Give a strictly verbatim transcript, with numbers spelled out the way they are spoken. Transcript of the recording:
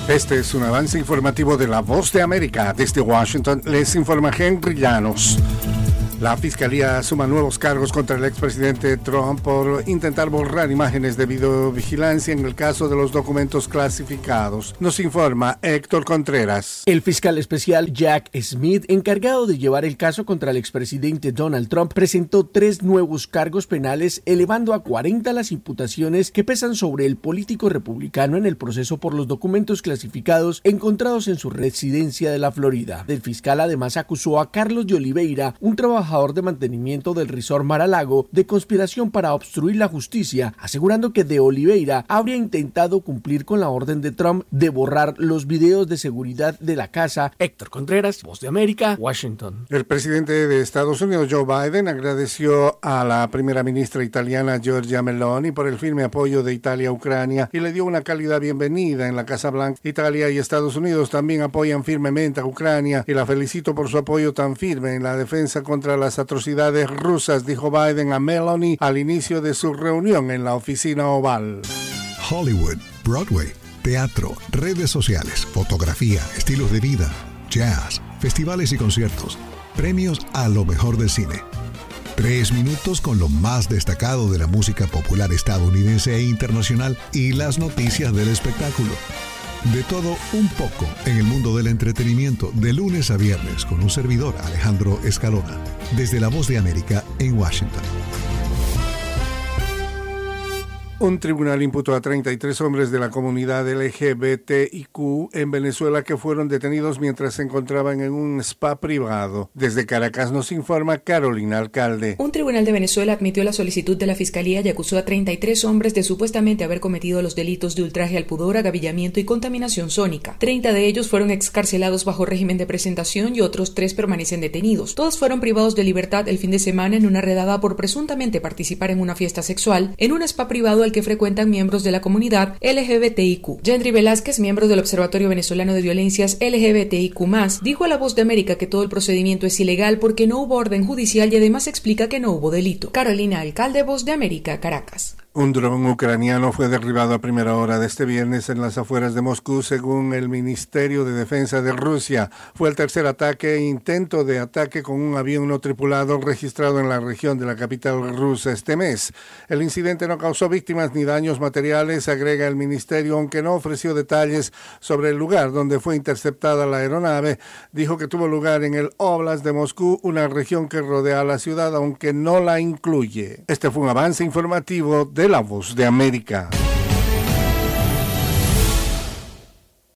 Este es un avance informativo de La Voz de América. Desde Washington les informa Henry Llanos. La Fiscalía suma nuevos cargos contra el expresidente Trump por intentar borrar imágenes de videovigilancia en el caso de los documentos clasificados. Nos informa Héctor Contreras. El fiscal especial Jack Smith, encargado de llevar el caso contra el expresidente Donald Trump, presentó tres nuevos cargos penales, elevando a cuarenta las imputaciones que pesan sobre el político republicano en el proceso por los documentos clasificados encontrados en su residencia de la Florida. El fiscal además acusó a Carlos de Oliveira, un trabajador de mantenimiento del resort Mar-a-Lago, de conspiración para obstruir la justicia, asegurando que de Oliveira habría intentado cumplir con la orden de Trump de borrar los videos de seguridad de la casa. Héctor Contreras, Voz de América, Washington. El presidente de Estados Unidos, Joe Biden, agradeció a la primera ministra italiana Giorgia Meloni por el firme apoyo de Italia a Ucrania y le dio una cálida bienvenida en la Casa Blanca. Italia y Estados Unidos también apoyan firmemente a Ucrania y la felicito por su apoyo tan firme en la defensa contra las atrocidades rusas, dijo Biden a Meloni al inicio de su reunión en la oficina oval. Hollywood, Broadway, teatro, redes sociales, fotografía, estilos de vida, jazz, festivales y conciertos, premios a lo mejor del cine. Tres minutos con lo más destacado de la música popular estadounidense e internacional y las noticias del espectáculo. De todo un poco en el mundo del entretenimiento, de lunes a viernes, con un servidor, Alejandro Escalona, desde La Voz de América en Washington. Un tribunal imputó a treinta y tres hombres de la comunidad L G B T I Q en Venezuela que fueron detenidos mientras se encontraban en un spa privado. Desde Caracas nos informa Carolina Alcalde. Un tribunal de Venezuela admitió la solicitud de la Fiscalía y acusó a treinta y tres hombres de supuestamente haber cometido los delitos de ultraje al pudor, agavillamiento y contaminación sónica. treinta de ellos fueron excarcelados bajo régimen de presentación y otros tres permanecen detenidos. Todos fueron privados de libertad el fin de semana en una redada por presuntamente participar en una fiesta sexual en un spa privado al que frecuentan miembros de la comunidad L G B T I Q. Yendri Velázquez, miembro del Observatorio Venezolano de Violencias L G B T I Q más, dijo a La Voz de América que todo el procedimiento es ilegal porque no hubo orden judicial y además explica que no hubo delito. Carolina Alcalde, Voz de América, Caracas. Un dron ucraniano fue derribado a primera hora de este viernes en las afueras de Moscú, según el Ministerio de Defensa de Rusia. Fue el tercer ataque e intento de ataque con un avión no tripulado registrado en la región de la capital rusa este mes. El incidente no causó víctimas ni daños materiales, agrega el ministerio, aunque no ofreció detalles sobre el lugar donde fue interceptada la aeronave. Dijo que tuvo lugar en el Oblast de Moscú, una región que rodea a la ciudad, aunque no la incluye. Este fue un avance informativo de La Voz de América.